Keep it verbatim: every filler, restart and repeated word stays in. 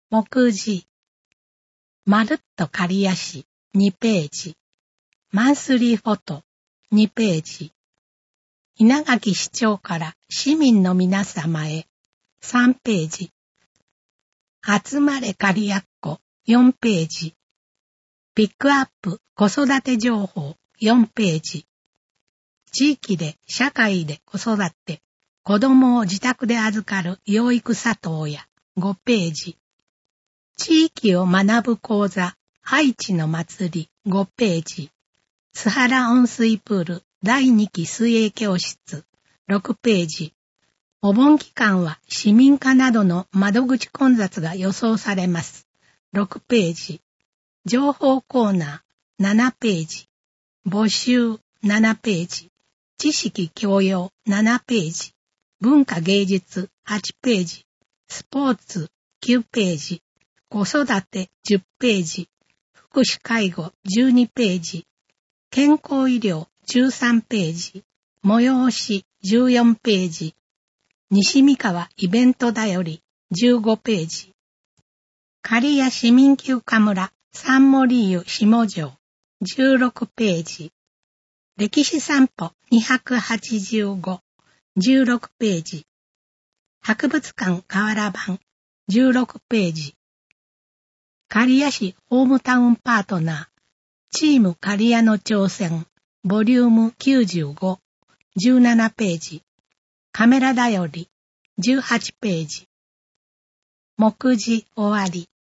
目次。まるっと刈谷市にページ。マンスリーフォトにページ。稲垣市長から市民の皆様へさんページ。集まれ刈谷っ子よんページ。ピックアップ子育て情報よんページ。地域で社会で子育て、子供を自宅で預かる養育里親ごページ。地域を学ぶ講座愛知の祭りごページ。津原温水プールだいにき水泳教室ろくページ。お盆期間は市民課などの窓口混雑が予想されます。ろくページ。情報コーナーななページ。募集ななページ。知識教養ななページ。文化芸術はちページ。スポーツきゅうページ。子育てじゅっページ。福祉介護じゅうにページ。健康医療じゅうさんページ。催しじゅうよんページ。西三河イベントだよりじゅうごページ。刈谷市民休暇村三森湯下城じゅうろくページ。歴史散歩にひゃくはちじゅうごじゅうろくページ。博物館河原版じゅうろくページ。刈谷市ホームタウンパートナーチーム刈谷の挑戦ボリュームきゅうじゅうごじゅうななページ。カメラだよりじゅうはちページ。目次終わり。